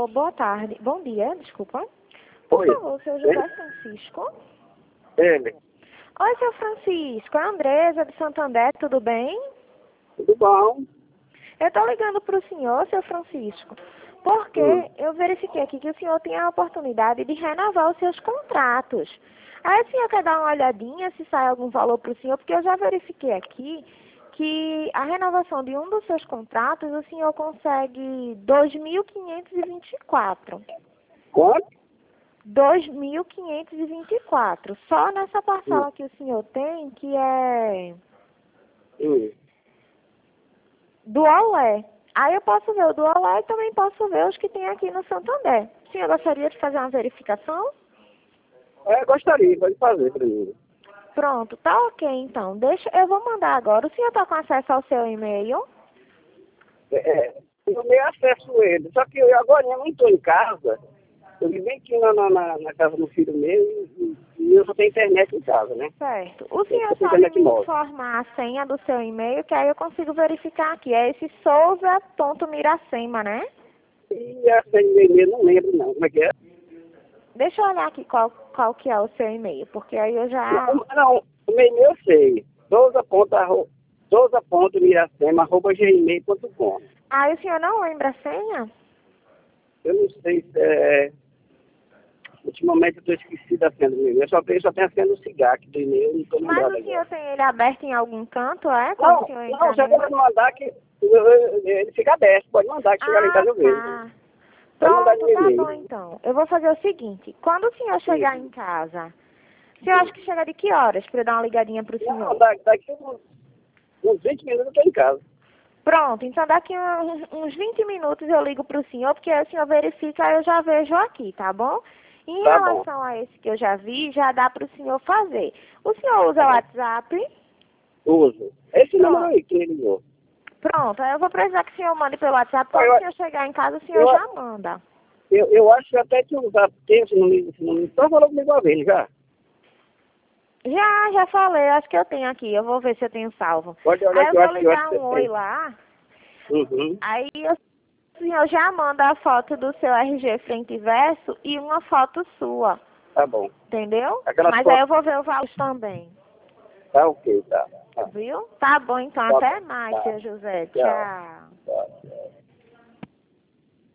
boa tarde. Bom dia, desculpa. Por Oi. favor, seu José Francisco. Ele. Oi, seu Francisco. É a Andresa de Santander, tudo bem? Tudo bom? Eu estou ligando para o senhor, seu Francisco, porque eu verifiquei aqui que o senhor tem a oportunidade de renovar os seus contratos. Aí o senhor quer dar uma olhadinha se sai algum valor para o senhor, porque eu já verifiquei aqui que a renovação de um dos seus contratos, o senhor consegue 2.524. Quanto? 2.524. Só nessa parcela que o senhor tem, que é do Olé. Aí eu posso ver o do Olé e também posso ver os que tem aqui no Santander. O senhor gostaria de fazer uma verificação? Gostaria, pode fazer para mim. Pronto, tá ok então. Eu vou mandar agora. O senhor está com acesso ao seu e-mail? Eu meio acesso ele. Só que eu agora eu não estou em casa. Eu vim bem aqui na casa do filho meu e eu só tenho internet em casa, né? Certo. O senhor só tenho sabe internet me móvel. informar a senha do seu e-mail, que aí eu consigo verificar aqui. É esse souza.miracema, né? E a senha do e-mail eu não lembro não. Como é que é? Deixa eu olhar aqui qual que é o seu e-mail, porque aí eu já... Não, o meu e-mail eu sei. souza.miracema@gmail.com. Aí o senhor não lembra a senha? Eu não sei se é... Ultimamente eu estou esquecido da senha do meu e-mail. Eu só tenho a senha do cigarro do e-mail, eu não estou Mas lembrado o senhor agora. tem ele aberto em algum canto, é? Quando o senhor Não, entra você nele? pode mandar que ele fica aberto. Pode mandar que chegar lá em casa eu vejo. Tá. Pode mandar Pronto, no tá bom e-mail. então. Eu vou fazer o seguinte. Quando o senhor chegar em casa, o senhor acha que chega de que horas para eu dar uma ligadinha pro Não, senhor? daqui uns 20 minutos eu estou em casa. Pronto, então daqui uns 20 minutos eu ligo pro senhor, porque aí o senhor verifica, aí eu já vejo aqui, tá bom? Em Tá bom. relação a esse que eu já vi, já dá pro senhor fazer. O senhor usa Tá o bom. WhatsApp? Uso. Esse número Pronto. aí que ele ligou. Pronto, aí eu vou precisar que o senhor mande pelo WhatsApp. Quando Eu, o senhor chegar em casa, o senhor eu, já manda. eu acho que até que usar esse número. Só falou comigo uma vez já. Já falei, acho que eu tenho aqui. Eu vou ver se eu tenho salvo. Pode olhar Aí que eu eu vou acho que ligar você um oi tem. lá. Uhum. Aí o senhor já manda a foto do seu RG frente e verso e uma foto sua. Tá bom. Entendeu? Aquelas Mas aí fotos. eu vou ver o valor também. Tá ok, tá. Viu? Tá bom, então. Tá Até bom. mais, Tá. seu José. Tchau. Tchau. Tá, tchau.